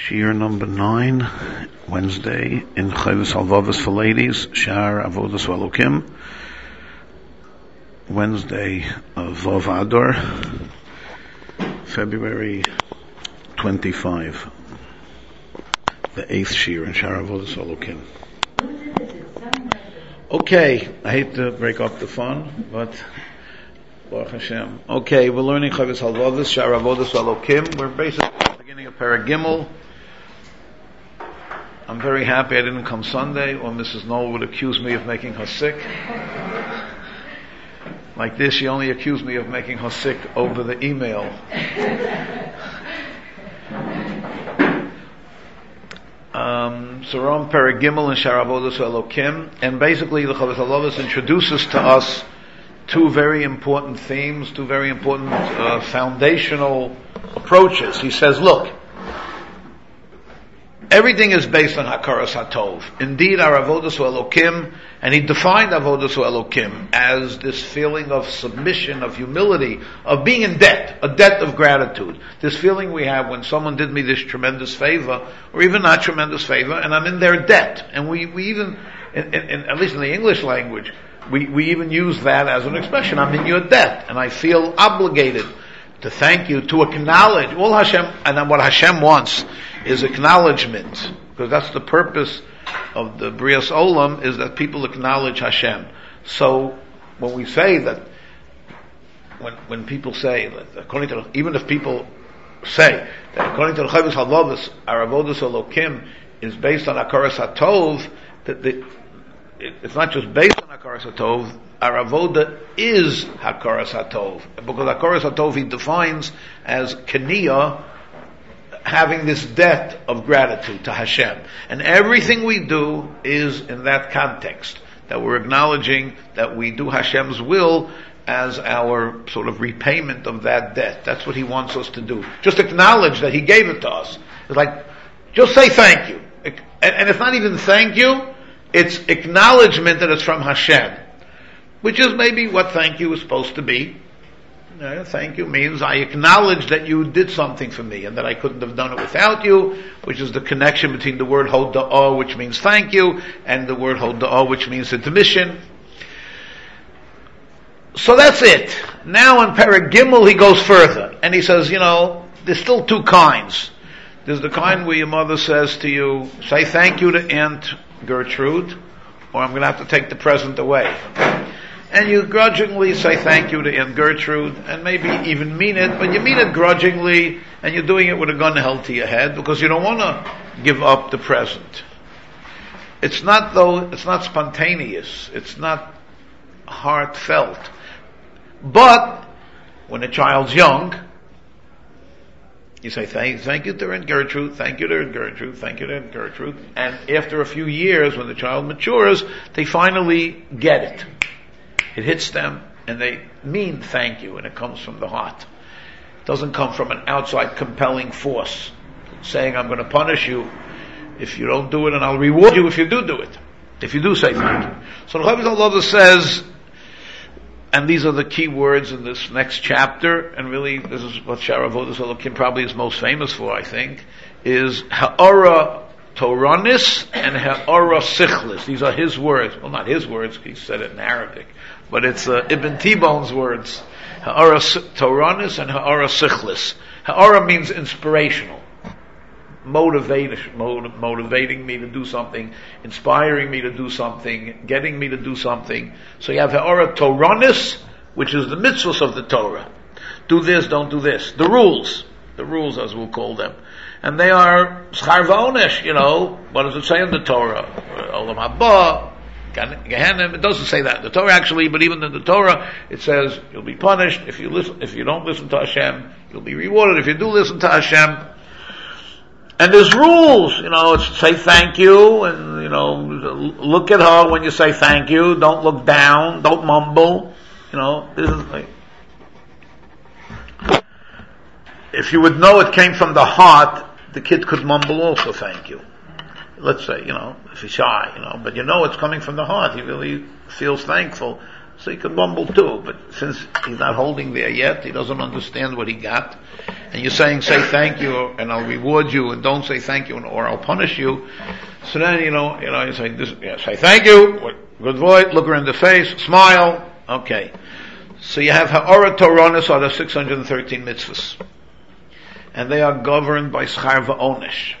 Shir number 9, Wednesday, in Chovos Halevavos for ladies, Shar Avodas Elokim, Wednesday of Vav Adar, February 25, the 8th Shir in Shar Avodas Elokim. Okay, I hate to break up the fun, but Baruch Hashem. Okay, we're learning Chovos Halevavos, Shar Avodas Elokim. We're basically at the beginning of Perek Gimel. I'm very happy I didn't come Sunday, or Mrs. Knoll would accuse me of making her sick. Like this, she only accused me of making her sick over the email. So we're on Perek Gimel and Shar Avodas Elokim, and basically the Chovos Halevavos introduces to us two very important themes, two very important foundational approaches. He says, look, everything is based on Hakaras HaTov. Indeed, our Avodas Elokim, and he defined Avodas Elokim as this feeling of submission, of humility, of being in debt, a debt of gratitude. This feeling we have when someone did me this tremendous favor, or even not tremendous favor, and I'm in their debt. And we even, at least in the English language, we even use that as an expression. I'm in your debt, and I feel obligated to thank you, to acknowledge. All Hashem, and what Hashem wants is acknowledgement, because that's the purpose of the Brias Olam, is that people acknowledge Hashem. So when we say that, when people say that, according to, even if people say that according to the Chovos Halevavos, our Avodas Elokim is based on Hakaras HaTov, it's not just based on Hakaras HaTov, our Avoda is Hakaras HaTov. Because Hakaras HaTov he defines as Keniyah, having this debt of gratitude to Hashem. And everything we do is in that context, that we're acknowledging that we do Hashem's will as our sort of repayment of that debt. That's what he wants us to do. Just acknowledge that he gave it to us. It's like, just say thank you. And it's not even thank you, it's acknowledgement that it's from Hashem, which is maybe what thank you is supposed to be. Thank you means I acknowledge that you did something for me and that I couldn't have done it without you, which is the connection between the word hoda'ah, which means thank you, and the word hoda'ah, which means admission. So that's it. Now in Perek Gimel he goes further, and he says, there's still two kinds. There's the kind where your mother says to you, say thank you to Aunt Gertrude, or I'm going to have to take the present away. And you grudgingly say thank you to Aunt Gertrude, and maybe even mean it, but you mean it grudgingly, and you're doing it with a gun held to your head, because you don't want to give up the present. It's not spontaneous, it's not heartfelt. But, when a child's young, you say, thank you to Aunt Gertrude, thank you to Aunt Gertrude, thank you to Aunt Gertrude. And after a few years, when the child matures, they finally get it. It hits them, and they mean thank you, and it comes from the heart. It doesn't come from an outside compelling force, saying, I'm going to punish you if you don't do it, and I'll reward you if you do it. If you do say thank you. So the Chovos Halevavos says, and these are the key words in this next chapter, and really this is what Shar Avodas Elokim probably is most famous for, I think, is Ha'ara Toranis and Ha'ara Sichlis. These are his words. Well, not his words, he said it in Arabic, but it's Ibn T-Bone's words. Ha'ara Toranis and Ha'ara Sichlis. Ha'ara means inspirational. Motivating me to do something, inspiring me to do something, getting me to do something. So you have Ha'ara Toranis, which is the mitzvahs of the Torah. Do this, don't do this. The rules as we'll call them. And they are schar v'onesh, what does it say in the Torah? Olam haba, Gehenna. It doesn't say that in the Torah actually, but even in the Torah it says you'll be punished if you don't listen to Hashem, you'll be rewarded if you do listen to Hashem. And there's rules, it's say thank you, and look at her when you say thank you, don't look down, don't mumble, this is like, if you would know it came from the heart, the kid could mumble also thank you. Let's say, if he's shy, but it's coming from the heart, he really feels thankful. so he can mumble too. But since he's not holding there yet, he doesn't understand what he got. And you're saying, say thank you, and I'll reward you, and don't say thank you, or I'll punish you. So then, you say this, say thank you, good voice, look her in the face, smile, okay. So you have Ha'ara Toranis are the 613 mitzvahs. And they are governed by Schar V'Onesh.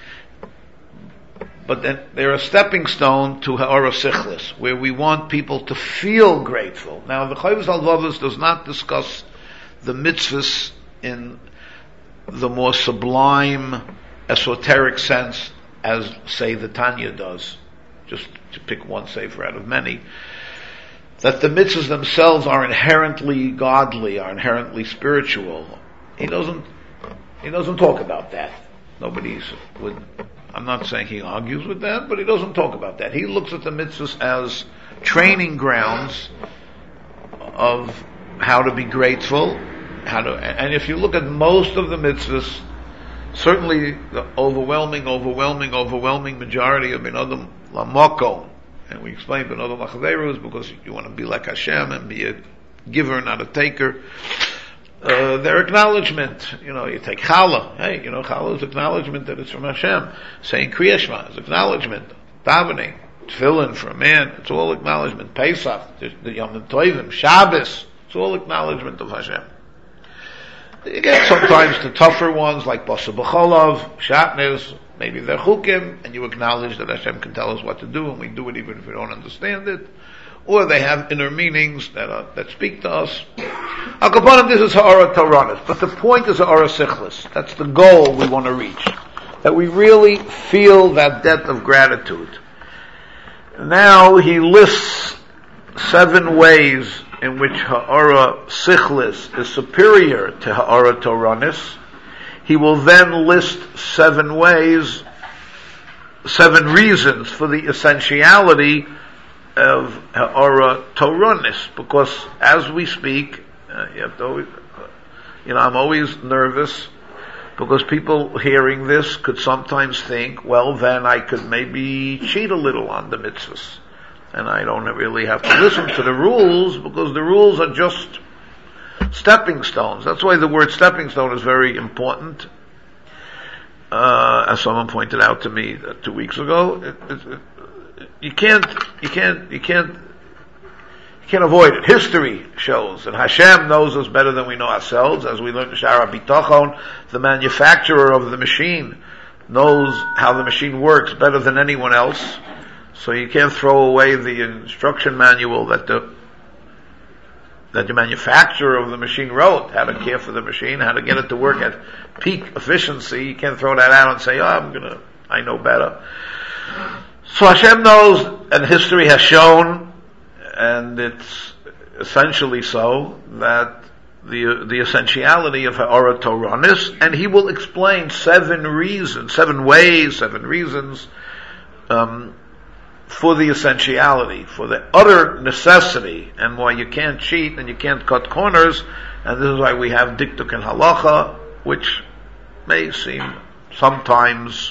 But then they're a stepping stone to Ha'ara Sichlis, where we want people to feel grateful. Now, the Chovos HaLevavos does not discuss the mitzvahs in the more sublime, esoteric sense as, say, the Tanya does, just to pick one sefer out of many, that the mitzvahs themselves are inherently godly, are inherently spiritual. He doesn't talk about that. I'm not saying he argues with that, but he doesn't talk about that. He looks at the mitzvahs as training grounds of how to be grateful, and if you look at most of the mitzvahs, certainly the overwhelming majority of B'nadam Lamoko, and we explained B'nadam Lachverus because you want to be like Hashem and be a giver, not a taker. Their acknowledgement, you take Challah. Hey, Challah is acknowledgement that it's from Hashem. Saying Kriya Shema is acknowledgement. Davening, Tefillin for a man, it's all acknowledgement. Pesach, the Yom Tovim, Shabbos, it's all acknowledgement of Hashem. You get sometimes the tougher ones like Basa B'Cholov, Shatnez, maybe they're Chukim, and you acknowledge that Hashem can tell us what to do, and we do it even if we don't understand it. Or they have inner meanings that speak to us. Al Kapanim, this is Ha'ara Toranis. But the point is Ha'ara Sichlis. That's the goal we want to reach. That we really feel that debt of gratitude. Now he lists 7 ways in which Ha'ara Sichlis is superior to Ha'ara Toranis. He will then list 7 reasons for the essentiality of Ha'ara Toranis, because as we speak, you have to always, I'm always nervous because people hearing this could sometimes think, well, then I could maybe cheat a little on the mitzvahs, and I don't really have to listen to the rules because the rules are just stepping stones. That's why the word stepping stone is very important. As someone pointed out to me 2 weeks ago, you can't avoid it. History shows that Hashem knows us better than we know ourselves. As we learned in Shara Bitachon, the manufacturer of the machine knows how the machine works better than anyone else. So you can't throw away the instruction manual that the manufacturer of the machine wrote, how to care for the machine, how to get it to work at peak efficiency. You can't throw that out and say, I know better. So Hashem knows, and history has shown, and it's essentially so, that the essentiality of Ha'ara Toranis, and he will explain 7 reasons, 7 ways, 7 reasons, for the essentiality, for the utter necessity, and why you can't cheat and you can't cut corners, and this is why we have Diktuk and Halacha, which may seem sometimes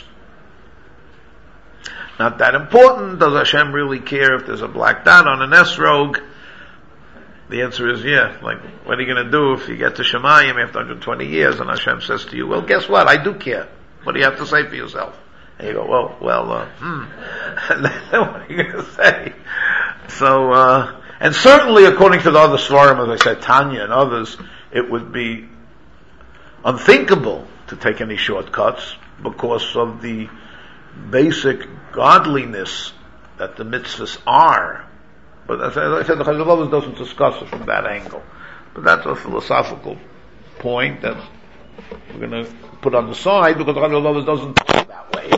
not that important. Does Hashem really care if there's a black dot on an esrog? The answer is yeah. Like, what are you going to do if you get to Shemayim after 120 years and Hashem says to you, well, guess what? I do care. What do you have to say for yourself? And you go, And then what are you going to say? So, and certainly according to the other Svarim, as I said, Tanya and others, it would be unthinkable to take any shortcuts because of the basic godliness that the mitzvahs are. But as I said, the Chovos HaLevavos doesn't discuss it from that angle. But that's a philosophical point that we're going to put on the side because the Chovos HaLevavos doesn't talk that way.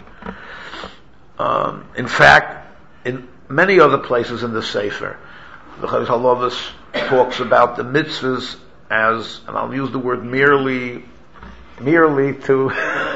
In fact, in many other places in the Sefer, the Chovos HaLevavos talks about the mitzvahs as, and I'll use the word merely to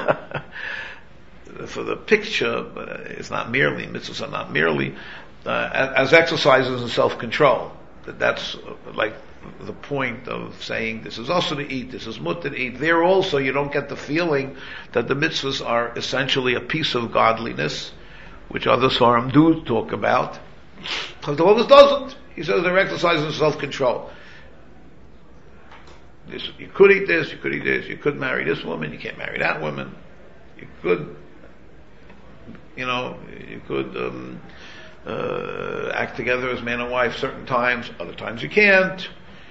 for the picture, but it's not merely, mitzvahs are not merely, as exercises in self-control. That's like the point of saying this is also to eat, this is mutter to eat. There also you don't get the feeling that the mitzvahs are essentially a piece of godliness, which other Svarim do talk about. Chovos HaLevavos doesn't. He says they're exercising self-control. You could eat this, you could eat this, you could marry this woman, you can't marry that woman. You could, act together as man and wife certain times, other times you can't.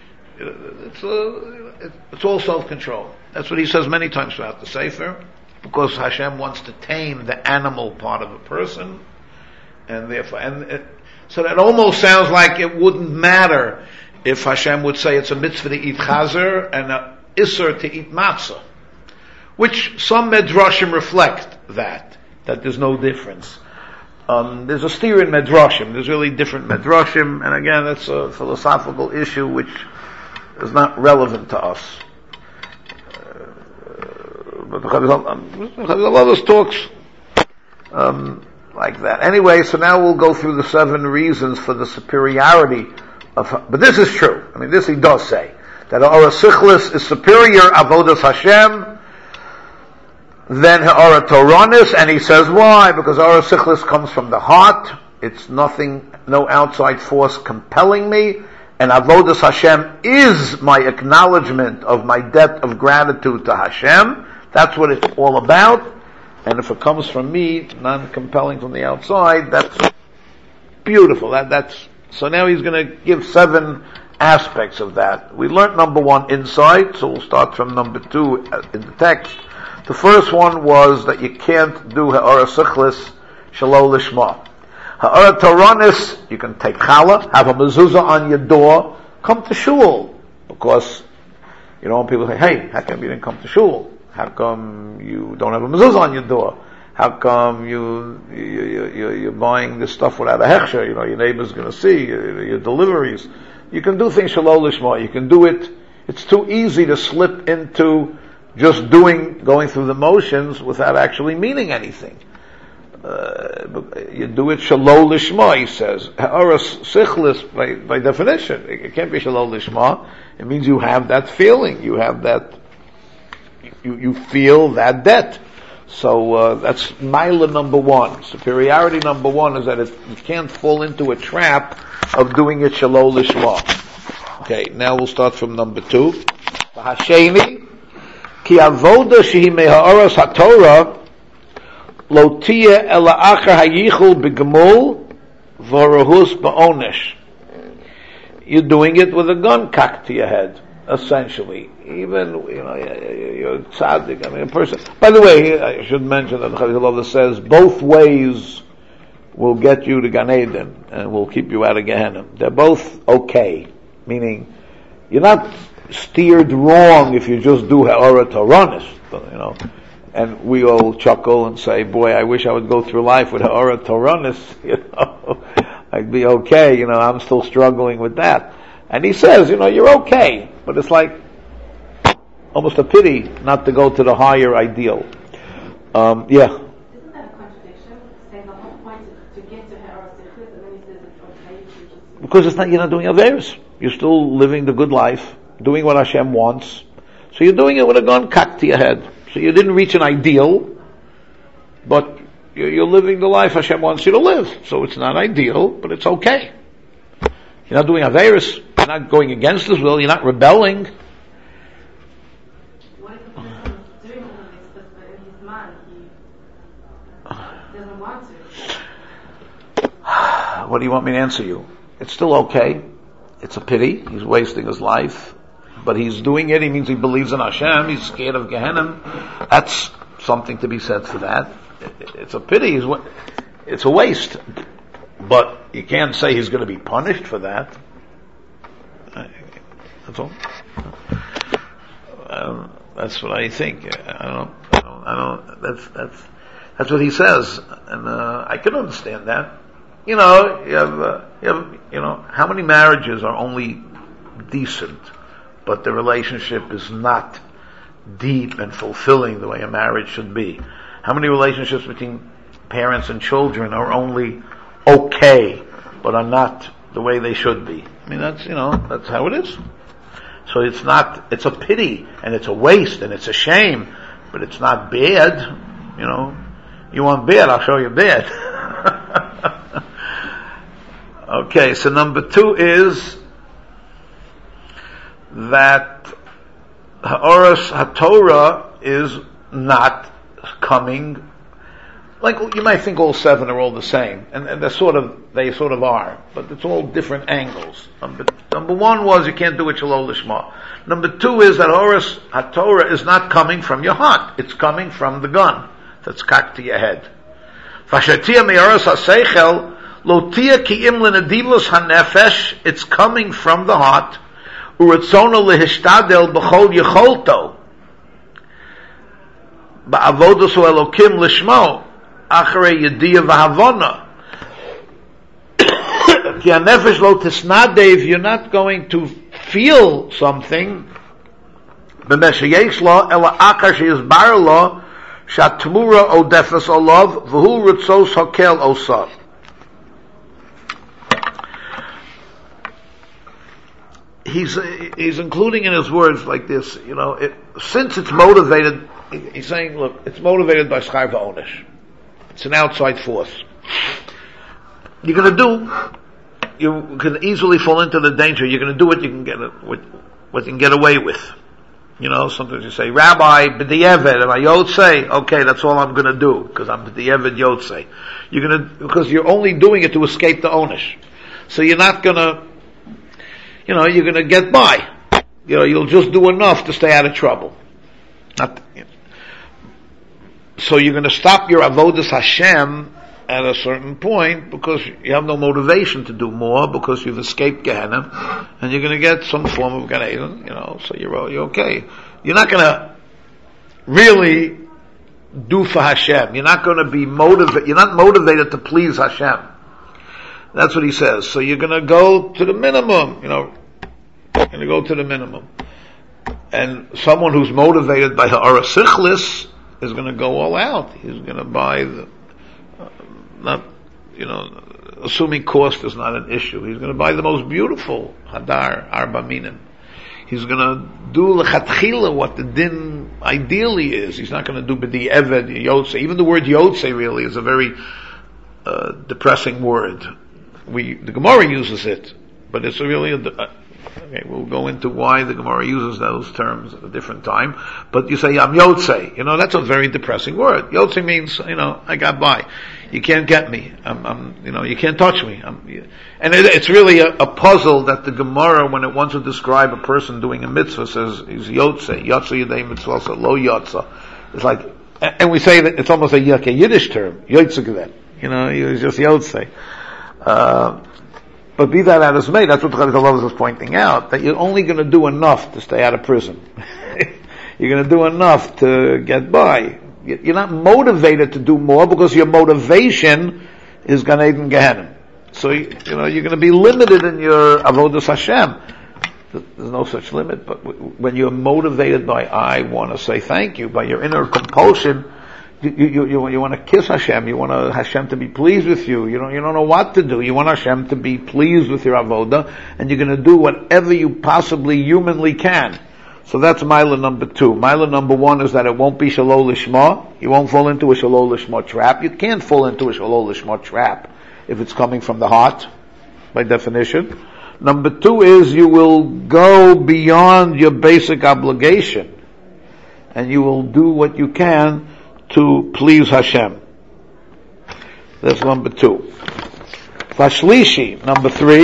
It's all self-control. That's what he says many times throughout the Sefer, because Hashem wants to tame the animal part of a person, and therefore, so that almost sounds like it wouldn't matter if Hashem would say it's a mitzvah to eat chazer and a isser to eat matzah, which some medrashim reflect that there's no difference. There's a steer in medrashim. There's really different medrashim, and again, that's a philosophical issue which is not relevant to us. But the Chavis talks like that. Anyway, so now we'll go through the 7 reasons for the superiority of. But this is true. I mean, this he does say that Ha'ara Sichlis is superior avodas Hashem than Ha'ara Toranis, and he says why? Because Ha'ara Sichlis comes from the heart. It's nothing, no outside force compelling me. And avodas Hashem is my acknowledgement of my debt of gratitude to Hashem. That's what it's all about. And if it comes from me, non-compelling from the outside, that's beautiful. So now he's going to give 7 aspects of that. We learned number 1, insight, so we'll start from number 2 in the text. The first one was that you can't do Ha'ara Sichlis Shelo Lishma. Ha'ara Toranis, you can take challah, have a mezuzah on your door, come to shul. Because, when people say, hey, how come you didn't come to shul? How come you don't have a mezuzah on your door? How come you're buying this stuff without a hechsher? Your neighbor's gonna see your deliveries. You can do things shelo lishma. You can do it. It's too easy to slip into just going through the motions without actually meaning anything. You do it shelo lishma, he says. Ha'ara sichlis, by definition, it can't be shelo lishma. It means you have that feeling. You have that. You feel that debt. So that's Maila number 1. Superiority number 1 is that you can't fall into a trap of doing it shelo lishma. Okay, now we'll start from number 2. Hasheni ki avoda shehi meha'aras haTorah lo tiyeh ela achar hayichul begemul v'rahus ba'onesh. You're doing it with a gun cocked to your head, essentially. Even, you're tzaddik. I mean, a person. By the way, I should mention that the Chavis says both ways will get you to Gan Eden and will keep you out of Gehenna. They're both okay. Meaning, you're not steered wrong if you just do Ha'ara Toranis, And we all chuckle and say, boy, I wish I would go through life with Ha'ara Toranis, I'd be okay, I'm still struggling with that. And he says, you're okay, but it's like almost a pity not to go to the higher ideal. Yeah. Isn't that a contradiction? Saying the whole point is to get to Ha'ara Sichlis, and then he says it's okay to just... Because you're not doing Averis. You're still living the good life, doing what Hashem wants. So you're doing it with a gun cocked to your head. So you didn't reach an ideal, but you're living the life Hashem wants you to live. So it's not ideal, but it's okay. You're not doing Averis. You're not going against His will. You're not rebelling. What if the person is doing all of this, but in his mind he doesn't want to? What do you want me to answer you? It's still okay. It's a pity. He's wasting his life. But he's doing it. He means he believes in Hashem. He's scared of Gehenna. That's something to be said for that. It's a pity. It's a waste. But you can't say he's going to be punished for that. That's all. That's what I think. I don't. That's what he says, and I can understand that. You have how many marriages are only decent, but the relationship is not deep and fulfilling the way a marriage should be? How many relationships between parents and children are only okay, but are not the way they should be? I mean, that's how it is. So it's a pity, and it's a waste, and it's a shame, but it's not bad. You want bad, I'll show you bad. Okay, so number 2 is that Ha'oras HaTorah is not coming. Like you might think all 7 are all the same, and they sort of are, but it's all different angles. Number 1 was you can't do it Shalol Lishma. Number 2 is that Ha'oras HaTorah is not coming from your heart; it's coming from the gun that's cocked to your head. Vashatia me'oras ha'seichel lotia ki'im lenadivos hanefesh. It's coming from the heart. Uratzono lehishtadel b'chol yecholto ba'avodos Elokim lishmo. Acharei Yediyah v'Havona. Ki hanefesh lo tisnadev, you're not going to feel something. B'meshayesh lo ela achar sheyizbar lo shatmura odefes olav v'hu ritzos hakel osav. He's including in his words like this, since it's motivated, he's saying, look, it's motivated by schar v'onesh. It's an outside force. You can easily fall into the danger. You're going to do what you can what you can get away with. Sometimes you say, Rabbi, b'di'eved, am I yotzei? Okay, that's all I'm going to do, because I'm b'di'eved yotzei. Because you're only doing it to escape the onish. So you're not going to, you're going to get by. You'll just do enough to stay out of trouble. So you're going to stop your avodas Hashem at a certain point because you have no motivation to do more because you've escaped Gehenna, and you're going to get some form of Gan Eden, so you're okay. You're not going to really do for Hashem. You're not going to be motivated. You're not motivated to please Hashem. That's what he says. So you're going to go to the minimum. You're going to go to the minimum. And someone who's motivated by Ha'ara Sichlis is going to go all out. He's going to buy assuming cost is not an issue. He's going to buy the most beautiful Hadar Arba Minim. He's going to do lechatchila what the din ideally is. He's not going to do b'di eved yotzei. Even the word yotzei really is a very depressing word. The Gemara uses it, but it's really okay, we'll go into why the Gemara uses those terms at a different time. But you say, I'm Yotzei. That's a very depressing word. Yotzei means, I got by. You can't get me. You can't touch me. And it's really a puzzle that the Gemara, when it wants to describe a person doing a mitzvah, says he's Yotzei. Yotzei Yedei Mitzvah, so lo Yotza. It's like, and we say that it's almost a Yiddish term. Yotzei Geved. He's just Yotzei. But be that as may, that's what Chazal Love is pointing out, that you're only going to do enough to stay out of prison. You're going to do enough to get by. You're not motivated to do more because your motivation is Gan Eden Gehenna. So, you're going to be limited in your Avodas Hashem. There's no such limit, but when you're motivated by, I want to say thank you, by your inner compulsion, you want to kiss Hashem. You want Hashem to be pleased with you. You don't know what to do. You want Hashem to be pleased with your avoda, and you're going to do whatever you possibly humanly can. So that's Mila number 2. Mila number 1 is that it won't be Shalol Lishma. You won't fall into a Shalol Lishma trap. You can't fall into a Shalol Lishma trap if it's coming from the heart, by definition. Number 2 is you will go beyond your basic obligation, and you will do what you can to please Hashem. That's number 2. Vashlishi, number 3.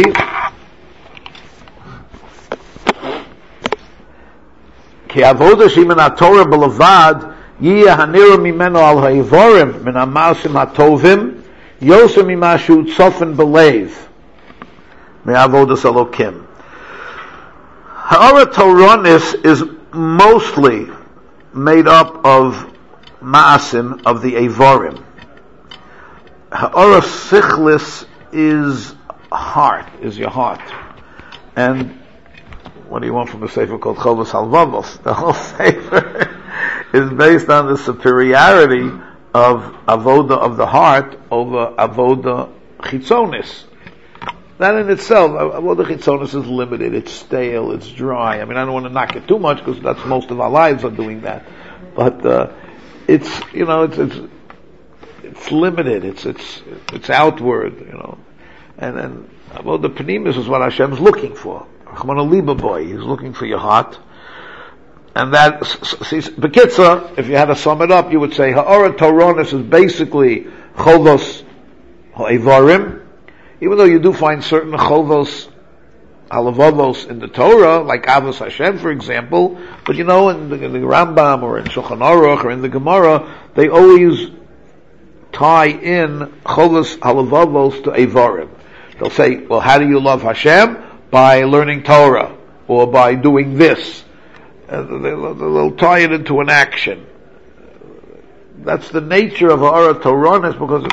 Ki avoda shemin haTorah b'levad yiyeh haniru mimeno al ha'ivorim min ha'masim hatovim yosem mimashu tzofen b'leiv me'avodas Elokim. Ha'ara Torah is mostly made up of Ma'asim of the Eivorim. Ha'ara Sichlis is heart, is your heart. And what do you want from a sefer called Chovos Halvavos? The whole sefer is based on the superiority of avoda of the heart over avoda chitzonis. That in itself, avoda chitzonis is limited, it's stale, it's dry. I don't want to knock it too much because that's most of our lives are doing that. But it's limited. It's outward. And avoda pnimis is what Hashem's looking for. Rachmana liba boy, He's looking for your heart. And that, Bekitza, if you had to sum it up, you would say ha'ara toronis is basically chovos ha'evarim, even though you do find certain chovos halavavos in the Torah, like Avos Hashem, for example, but in the Rambam or in Shulchan Aruch or in the Gemara, they always tie in chovos halavavos to evarim. They'll say, well, how do you love Hashem? By learning Torah, or by doing this. They'll tie it into an action. That's the nature of ha'ara Toronis, because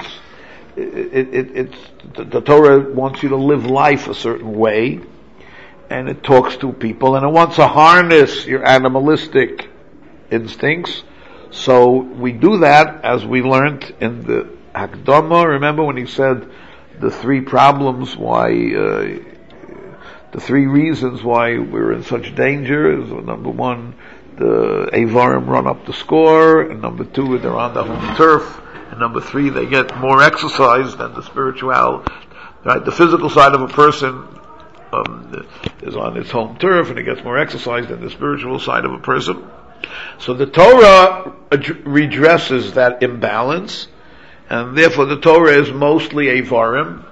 the Torah wants you to live life a certain way, and it talks to people, and it wants to harness your animalistic instincts. So we do that, as we learned in the Hakdama. Remember when he said the three problems why, the three reasons why we're in such danger is, number one, the Avarim run up the score, and number two, they're on the home turf, and number three, they get more exercise than the spiritual, right? The physical side of a person is on its home turf, and it gets more exercise than the spiritual side of a person. So the Torah redresses that imbalance, and therefore the Torah is mostly Avarim,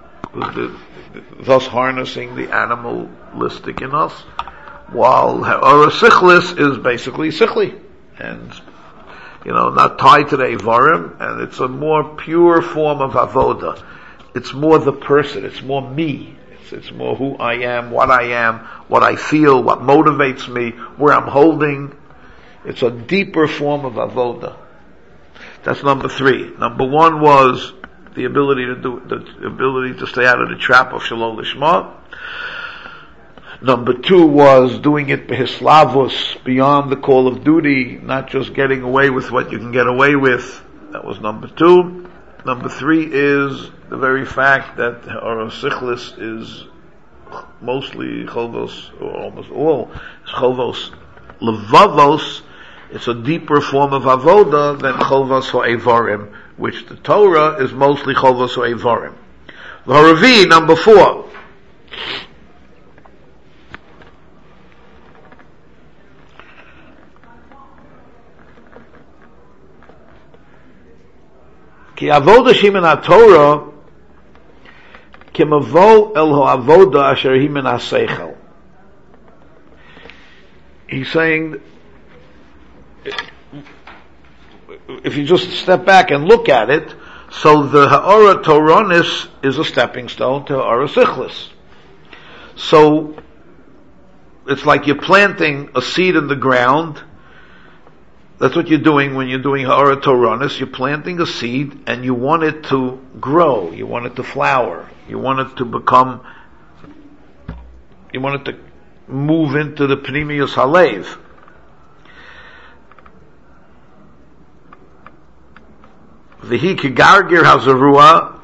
thus harnessing the animalistic in us, while ha'ara sichlis is basically sichli, and not tied to the Avarim, and it's a more pure form of avoda. It's more the person, it's more me, it's more who I am, what I feel, what motivates me, where I'm holding. It's a deeper form of avoda. That's number 3. Number 1 was the ability to stay out of the trap of Shalom Lishma. Number 2 was doing it behislavus, beyond the call of duty, not just getting away with what you can get away with. That was number 2. Number 3 is the very fact that our sichlis is mostly chovos, or almost all, is chovos levavos. It's a deeper form of avoda than chovos ha'evarim, which the Torah is mostly chovos ha'evarim. The Haravi, number 4. Ki avoda shimin ha-Torah kimavo el ha'avoda asher himin ha-seichel. He's saying, if you just step back and look at it, so the ha'ara Toronis is a stepping stone to ha'ara sichlis. So it's like you're planting a seed in the ground. That's what you're doing when you're doing ha'ara Toronis. You're planting a seed, and you want it to grow. You want it to flower. You want it to move into the Pnimius Halev. V'hi kigargir hazarua,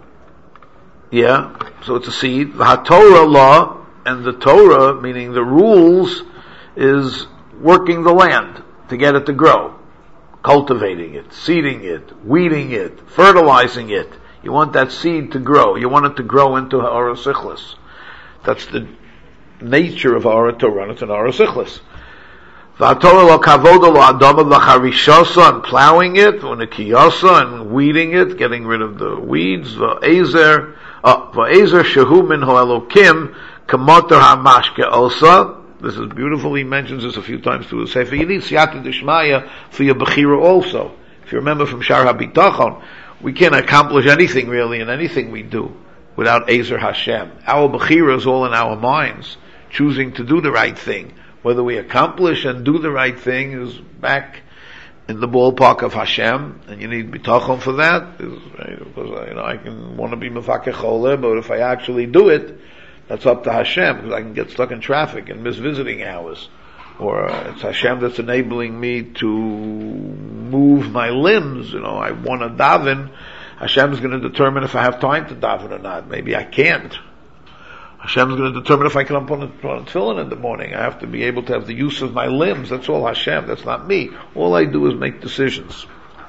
so it's a seed. The HaTorah law, and the Torah, meaning the rules, is working the land to get it to grow. Cultivating it, seeding it, weeding it, fertilizing it. You want that seed to grow. You want it to grow into ha'ara sichlis. That's the nature of ha'ara Torah. It's an ha'ara sichlis. V'atorah lo kavoda lo adama v'charishasa, and plowing it, v'nikiyasa, and weeding it, getting rid of the weeds. V'ezer shehu min ho'elokim kamoter ha'mashke osa. This is beautiful. He mentions this a few times through the Sefer. You need siyata d'shmaya for your bechira also. If you remember from Shar HaBitachon, we can't accomplish anything really in anything we do without Ezer Hashem. Our bechira is all in our minds, choosing to do the right thing. Whether we accomplish and do the right thing is back in the ballpark of Hashem, and you need bitachon for that. Because I can want to be mefakeh choleh, but if I actually do it, that's up to Hashem, because I can get stuck in traffic and miss visiting hours. Or it's Hashem that's enabling me to move my limbs. I want to daven. Hashem's going to determine if I have time to daven or not. Maybe I can't. Hashem's going to determine if I can put on tefillin in the morning. I have to be able to have the use of my limbs. That's all Hashem. That's not me. All I do is make decisions.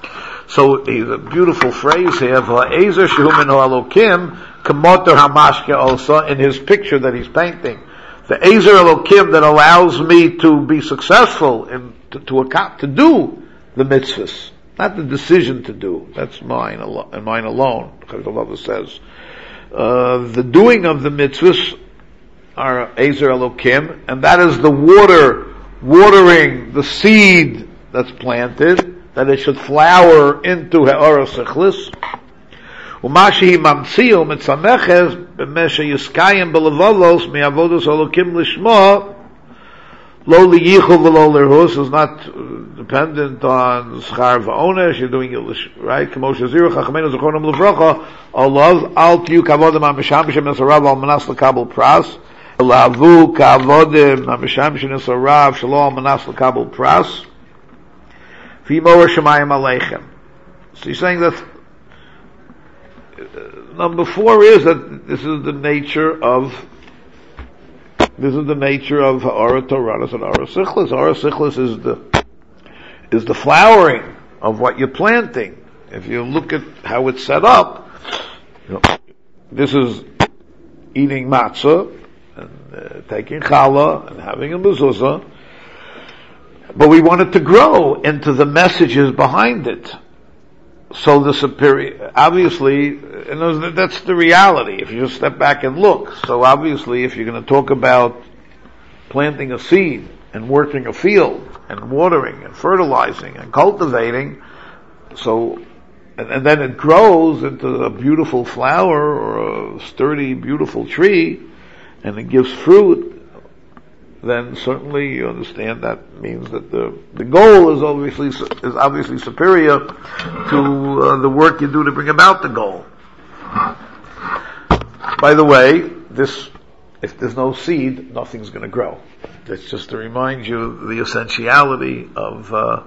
So there's a beautiful phrase here, V'ha'ezer shehu minu Elokim, k'motor hamashke also, in his picture that he's painting. The Ezer Elokim that allows me to be successful in, to do the mitzvahs. Not the decision to do. That's mine alone. Chazal says. The doing of the mitzvahs are Ezer Elokim, and that is the watering the seed that's planted, that it should flower into Ha'ara Sechlis. Umashi mamtziu mitzameches b'meshe yiskayim b'levolos mi'avodos Elokim lishma lo liyichu v'lo lirhus is not dependent on schar v'onesh. You're doing it right. K'mo sheziru chachamenu zechronam levracha olav al tiyu kavodim ha'misham b'shem nesarav al manas l'kabel pras lavu kavodim ha'misham b'shem nesarav shelo al manas l'kabel pras v'yimor shemayim aleichem. So he's saying that number 4 is that this is the nature of Ha'ara Toranos and Ha'ara Sichlis. Ha'ara Sichlis is the flowering of what you're planting. If you look at how it's set up, this is eating matzah and taking challah and having a mezuzah, but we want it to grow into the messages behind it. So the superior, obviously, and that's the reality, if you just step back and look. So obviously, if you're going to talk about planting a seed, and working a field, and watering, and fertilizing, and cultivating, so, and then it grows into a beautiful flower, or a sturdy, beautiful tree, and it gives fruit, then certainly you understand that means that the goal is obviously superior to the work you do to bring about the goal. By the way, if there's no seed, nothing's going to grow. That's just to remind you of the essentiality of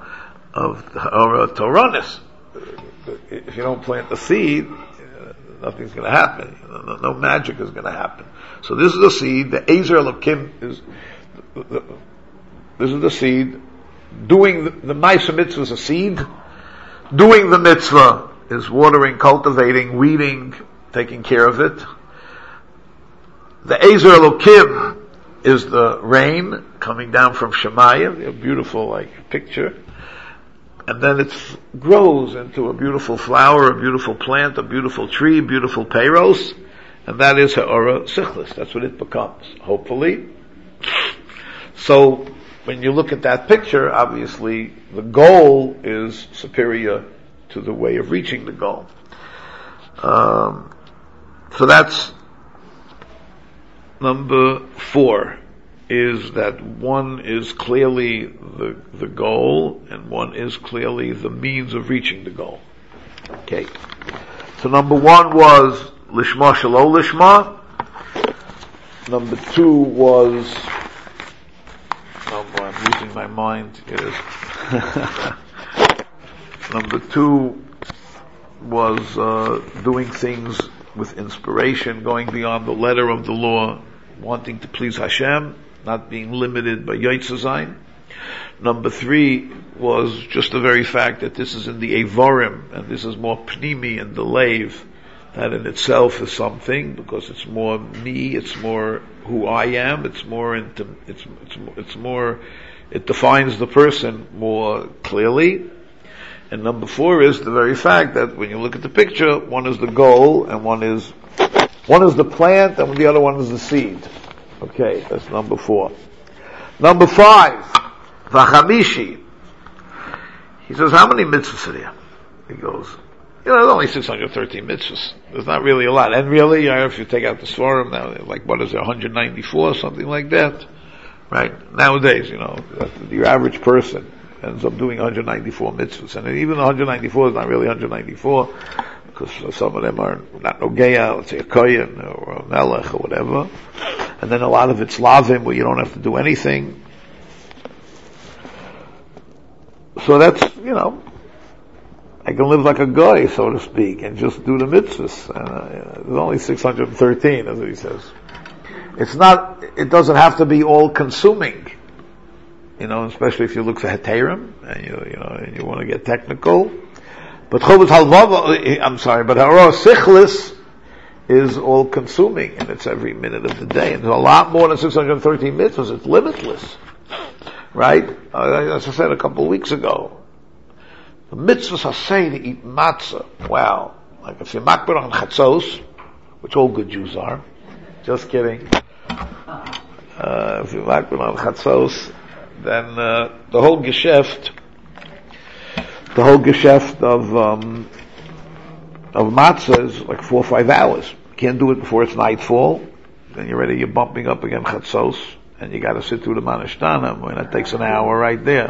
Toranis. If you don't plant the seed, nothing's going to happen. No magic is going to happen. So this is the seed. The Ezer Elokim is. This is the seed. Doing the Ma'aser mitzvah is a seed. Doing the mitzvah is watering, cultivating, weeding, taking care of it. The Ezer Elokim is the rain coming down from Shemayim, a beautiful picture. And then it grows into a beautiful flower, a beautiful plant, a beautiful tree, beautiful peiros, and that is Ha'ara Sichlis. That's what it becomes, hopefully. So, when you look at that picture, obviously, the goal is superior to the way of reaching the goal. So that's number 4, is that one is clearly the goal, and one is clearly the means of reaching the goal. Okay. So number 1 was Lishma Shelo Lishma. Number 2 was, I'm losing my mind, number 2 was doing things with inspiration, going beyond the letter of the law, wanting to please Hashem, not being limited by Yotze Zayin. Number 3 was just the very fact that this is in the Evarim, and this is more Pnimi and the Leiv. That in itself is something, because it's more me, it's more who I am, it's more it defines the person more clearly. And number 4 is the very fact that when you look at the picture, one is the goal, and one is the plant, and the other one is the seed. Okay, that's number 4. Number 5, V'chamishi. He says, how many mitzvahs are there? He goes, there's only 613 mitzvahs. There's not really a lot. And really, if you take out the Svarim now, what is there, 194, something like that? Right? Nowadays, your average person ends up doing 194 mitzvahs. And even 194 is not really 194, because some of them are not Nogeya, let's say a Kohen, or a Melech, or whatever. And then a lot of it's Lavim, where you don't have to do anything. So that's, I can live like a guy, so to speak, and just do the mitzvahs. There's only 613, that's what he says. It doesn't have to be all consuming. Especially if you look for heterim, and you want to get technical. But Chovot Halvava, I'm sorry, but Hara Sichlis is all consuming, and it's every minute of the day. And there's a lot more than 613 mitzvahs. It's limitless. Right? As I said a couple of weeks ago, the mitzvahs are saying to eat matzah. Wow. Like if you're makbid on chatzos, which all good Jews are, just kidding. If you're makbid on chatzos, then the whole geschäft of matzah is like 4 or 5 hours. You can't do it before it's nightfall. Then you're bumping up against chatzos, and you got to sit through the manashtana, and that takes an hour right there.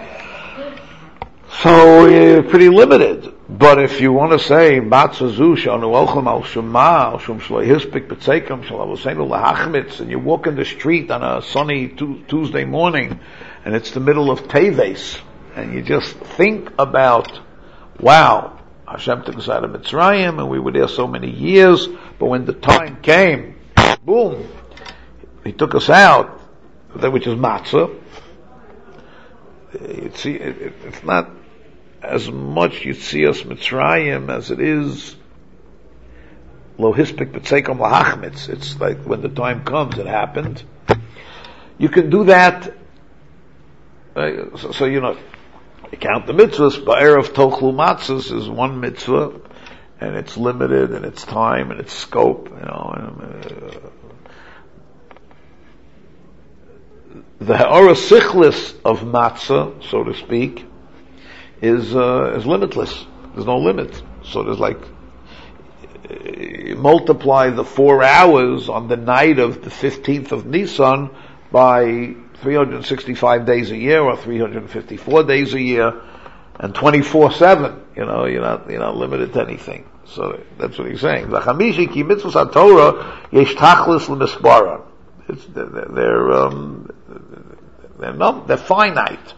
So you're pretty limited. But if you want to say matzah zu shanu ochem al shema al shum shlo hispik b'tzeikom shel avosenu lahachmitz, and you walk in the street on a sunny Tuesday morning, and it's the middle of Teves, and you just think about, wow, Hashem took us out of Mitzrayim, and we were there so many years, but when the time came, boom, He took us out, which is matzah. You see, it's not as much Yitzias Mitzrayim as it is lo hispik b'tzeikom lahachmitz. It's like when the time comes, it happened. You can do that, so you know, you count the mitzvahs, ba'erev tochlu matzahs is one mitzvah, and it's limited in its time and its scope, you know. The ha'ara sichlis of matzah, so to speak, is limitless. There's no limit. So there's like, you multiply the 4 hours on the night of the 15th of Nisan by 365 days a year, or 354 days a year, and 24/7. You know, you're not limited to anything. So that's what he's saying. V'chamishi ki mitzvos haTorah yesh tachlis l'misbara. They're finite.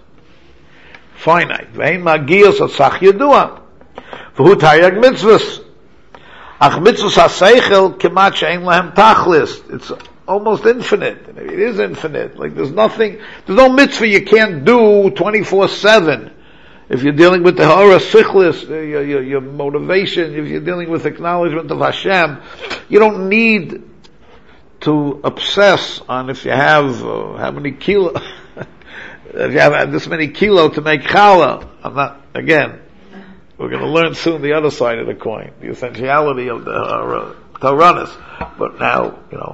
Ve'en magiyos atzach yedua. V'hu taryag mitzvos. Ach mitzvos ha'seichel kemat she'en lahem tachlis. It's almost infinite. Maybe it is infinite. Like there's no mitzvah you can't do 24/7. If you're dealing with the ha'ara sichlis, your motivation, if you're dealing with acknowledgement of Hashem, you don't need to obsess on if you have how many kilo, if you have this many kilo to make challah. We're going to learn soon the other side of the coin, the essentiality of the Torahs. But now,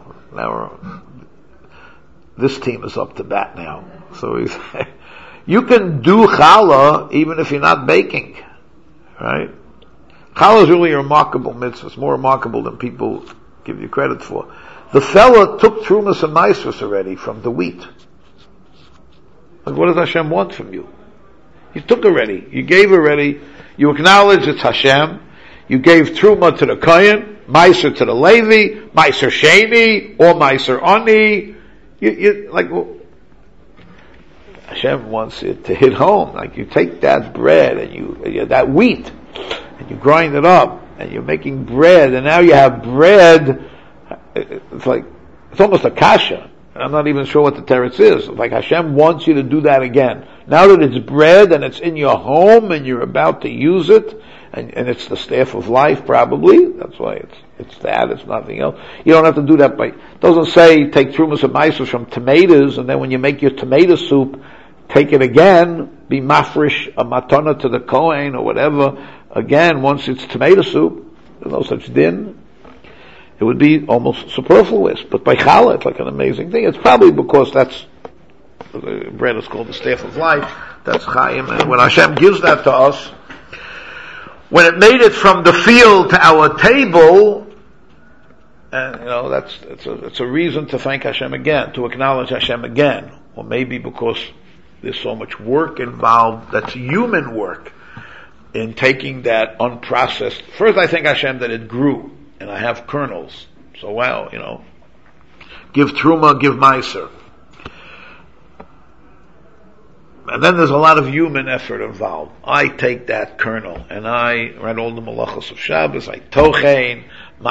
this team is up to bat now. So you can do challah even if you're not baking, right? Challah is really a remarkable mitzvah. It's more remarkable than people give you credit for. The fella took trumas and maasros already from the wheat. Like, what does Hashem want from you? You took already. You gave already. You acknowledge it's Hashem. You gave truma to the kohen, maaser to the Levi, maaser sheni, or maaser ani. You like, well, Hashem wants it to hit home. Like, you take that bread and you that wheat, and you grind it up, and you're making bread, and now you have bread. It's almost a kasha. I'm not even sure what the teretz is. Like Hashem wants you to do that again. Now that it's bread and it's in your home and you're about to use it, and it's the staff of life probably. That's why it's that. It's nothing else. You don't have to do that it doesn't say take trumas and maasros from tomatoes, and then when you make your tomato soup, take it again, be mafresh a matana to the kohen or whatever. Again, once it's tomato soup, there's no such din. It would be almost superfluous. But by challah, it's like an amazing thing. It's probably because that's, the bread is called the staff of life. That's Chaim. And when Hashem gives that to us, when it made it from the field to our table, it's a reason to thank Hashem again, to acknowledge Hashem again. Or maybe because there's so much work involved, that's human work, in taking that unprocessed. First, I thank Hashem that it grew. And I have kernels. So wow, give truma, give maaser. And then there's a lot of human effort involved. I take that kernel and I write all the malachos of Shabbos, like tochein,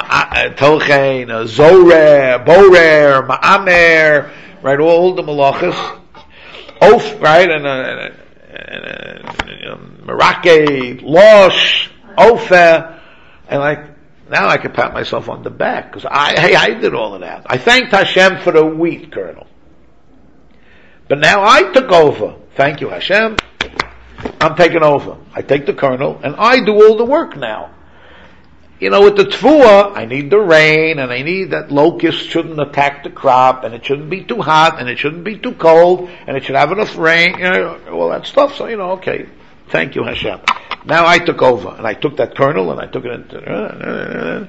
zorer, borer, ma'amer, write all the malachos. Right? And Merake, Losh, Ofer, and now I can pat myself on the back, because I did all of that. I thanked Hashem for the wheat kernel. But now I took over. Thank you, Hashem. I'm taking over. I take the kernel, and I do all the work now. With the tfuah, I need the rain, and I need that locusts shouldn't attack the crop, and it shouldn't be too hot, and it shouldn't be too cold, and it should have enough rain, all that stuff. So, okay. Thank you, Hashem. Now I took over, and I took that kernel, and I took it into,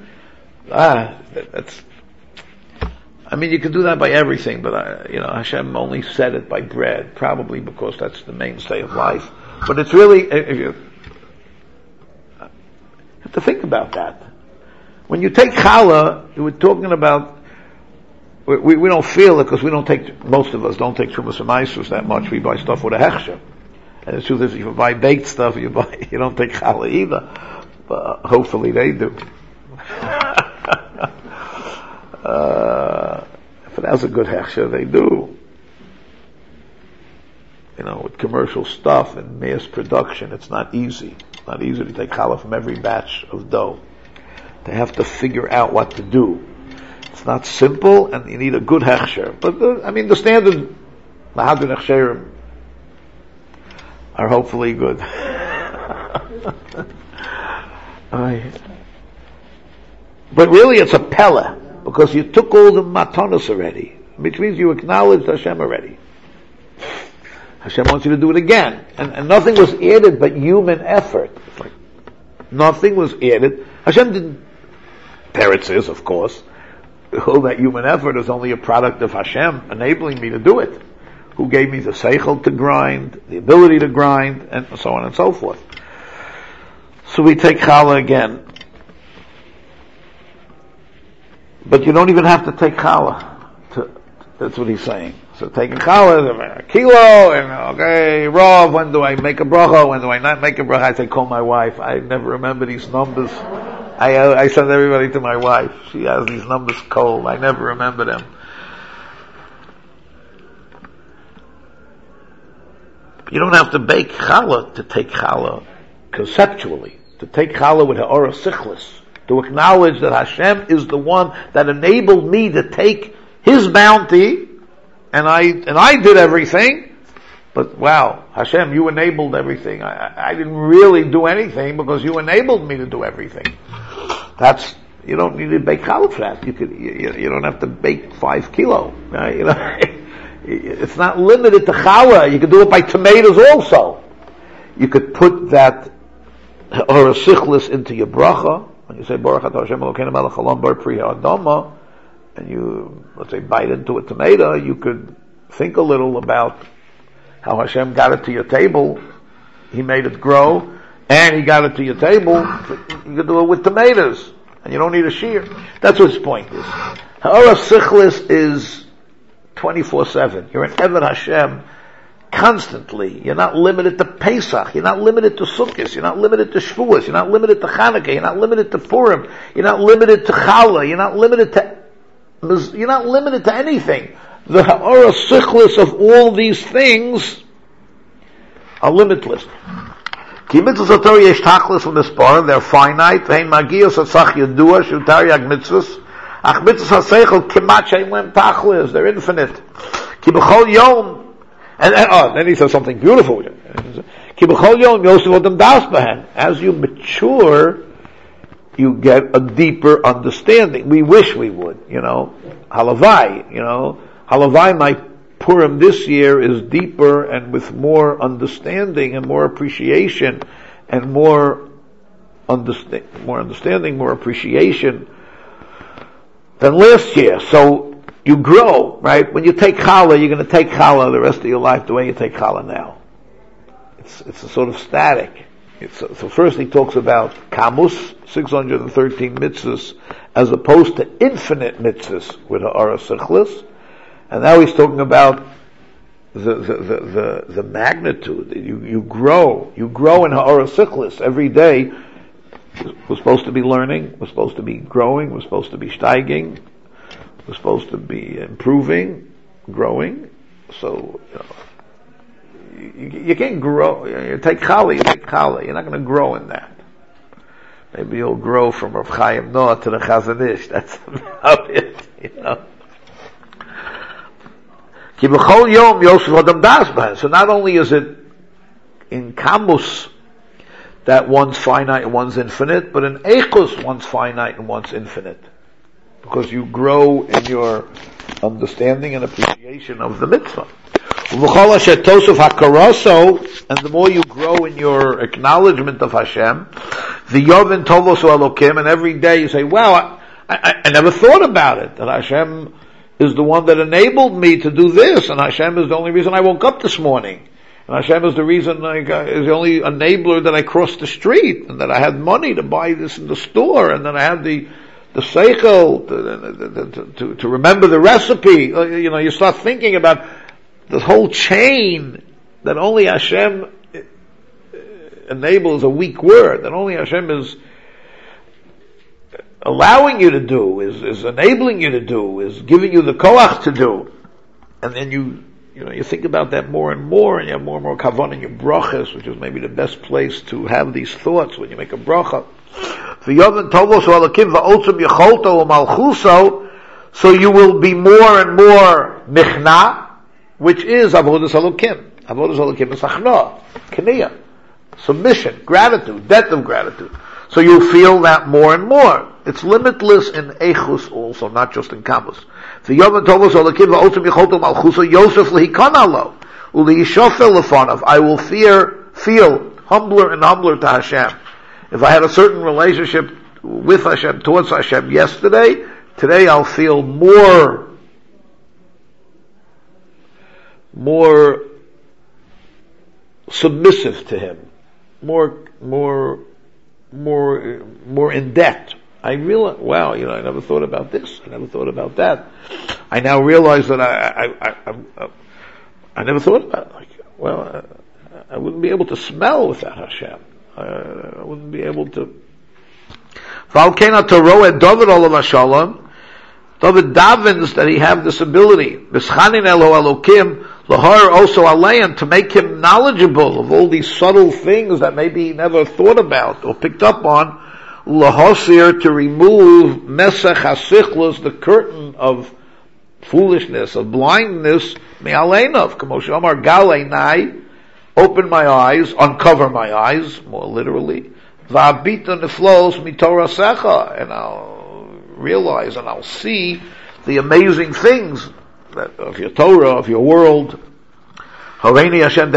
you can do that by everything, but, Hashem only said it by bread, probably because that's the mainstay of life. But it's really, if you have to think about that. When you take challah, we're talking about, we don't feel it because most of us don't take Trumas and Meisus that much. We buy stuff with a hechsher. And the truth is, if you buy baked stuff, you don't take challah either. But hopefully they do. If it has a good hechsher, they do. With commercial stuff and mass production, it's not easy. It's not easy to take challah from every batch of dough. They have to figure out what to do. It's not simple, and you need a good hechsher. But the standard Mahadran hechsherim are hopefully good. But really, it's a pella, because you took all the matanos already, which means you acknowledged Hashem already. Hashem wants you to do it again. And nothing was added but human effort. Nothing was added. Hashem didn't, Teretz is, of course, all that human effort is only a product of Hashem enabling me to do it. Who gave me the seichel to grind, the ability to grind, and so on and so forth. So we take challah again. But you don't even have to take challah. That's what he's saying. So taking challah is a kilo, and okay, Rav, when do I make a bracha, when do I not make a bracha? I say, call my wife. I never remember these numbers. I send everybody to my wife. She has these numbers cold. I never remember them. You don't have to bake challah to take challah conceptually. To take challah with ha'ora sichlis. To acknowledge that Hashem is the one that enabled me to take His bounty, and I did everything, but wow, Hashem, you enabled everything. I didn't really do anything because you enabled me to do everything. You don't need to bake challah for that. You don't have to bake 5 kilo. It's not limited to challah. You could do it by tomatoes also. You could put that or a sichlis into your bracha. When you say Baruch Atah Hashem Elokeinu melech haolam bar pri ha'adama, and you, let's say, bite into a tomato, you could think a little about how Hashem got it to your table. He made it grow, and He got it to your table. You could do it with tomatoes, and you don't need a shear. That's what his point is. Ha'ora sichlis is 24/7. You're an Eved Hashem constantly. You're not limited to Pesach. You're not limited to Sukkot. You're not limited to Shavuos. You're not limited to Chanukah. You're not limited to Purim. You're not limited to Challah. You're not limited to anything. The ha'ora sichlis of all these things are limitless. Ki mitzvos HaTorah yesh tachlis v'mispar, they're finite. Ve'en magios atzach yadua shu taryag mitzvos. Ach mitzvos ha'seichel kimat she'en lem tachlis, they're infinite. Ki b'chol yom, and then he says something beautiful. Ki b'chol yom yosef odem das behen. As you mature, you get a deeper understanding. We wish we would, Halavai, Halavai, my Purim this year is deeper and with more understanding and more appreciation and more understanding, more appreciation than last year. So you grow, right? When you take challah, you're going to take challah the rest of your life the way you take challah now. It's a sort of static. So first he talks about kamus, 613 mitzvahs, as opposed to infinite mitzvahs with ha'ara sichlis. And now he's talking about the magnitude. You grow in ha'ara sichlis every day. We're supposed to be learning. We're supposed to be growing. We're supposed to be steiging. We're supposed to be improving, growing. So you can't grow. You take challah, You're not going to grow in that. Maybe you'll grow from Rav Chaim Noah to the Chazon Ish. That's about it, Ki b'chol yom Yosef Adam das b'hen. So not only is it in Kamus that one's finite and one's infinite, but in Eichus one's finite and one's infinite. Because you grow in your understanding and appreciation of the mitzvah. And the more you grow in your acknowledgement of Hashem, the Yovin Tovos Elokim, and every day you say, wow, I never thought about it, that Hashem is the one that enabled me to do this, and Hashem is the only reason I woke up this morning. And Hashem is the reason is the only enabler that I crossed the street, and that I had money to buy this in the store, and that I had the seichel to remember the recipe. You start thinking about this whole chain that only Hashem enables, a weak word, that only Hashem is allowing you to do, is enabling you to do, is giving you the koach to do. And then you think about that more and more, and you have more and more kavanah in your brachas, which is maybe the best place to have these thoughts when you make a bracha. So you will be more and more michna, which is avodas Elokim. Avodas Elokim is achna, k'niyah, submission, gratitude, debt of gratitude. So you'll feel that more and more. It's limitless in Eichus also, not just in Kamus. I will feel humbler and humbler to Hashem. If I had a certain relationship with Hashem, towards Hashem yesterday, today I'll feel more submissive to Him, more in debt. I realize, wow, I never thought about this. I never thought about that. I now realize that I never thought about it. I wouldn't be able to smell without Hashem. I wouldn't be able to. David davens that he have this ability. Lahar also alein, to make him knowledgeable of all these subtle things that maybe he never thought about or picked up on. Lahosir, to remove mesach hasichlos, the curtain of foolishness, of blindness, me'aleinov, k'moshe amar galeinai, open my eyes, uncover my eyes, more literally, va'abita neflos mitorasecha, and I'll realize and I'll see the amazing things of your Torah, of your world. Let me see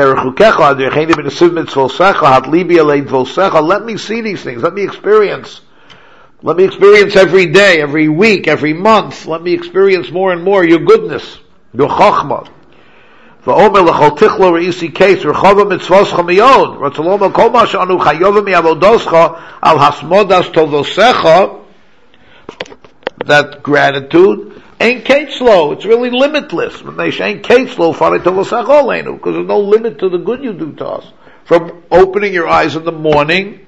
these things. Let me experience every day, every week, every month. Let me experience more and more your goodness, your chokhmah. That gratitude ain't ketzlo. It's really limitless. Ain't ketzlo because there's no limit to the good you do to us. From opening your eyes in the morning,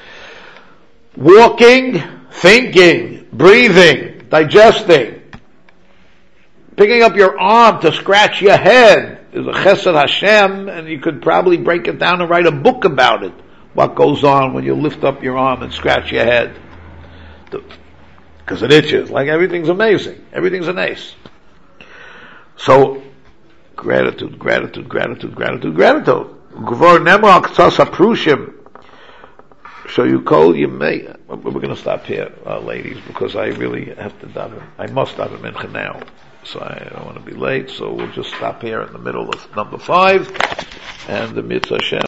walking, thinking, breathing, digesting, picking up your arm to scratch your head is a chesed Hashem, and you could probably break it down and write a book about it. What goes on when you lift up your arm and scratch your head. Because it itches. Like everything's amazing. Everything's an ace. So, gratitude. Gvor nemo aktsas aprushim. So you call, you may. We're going to stop here, ladies, because I really have to daven. I must daven mincha now. So I don't want to be late. So we'll just stop here in the middle of number 5. And the mitzvah Hashem.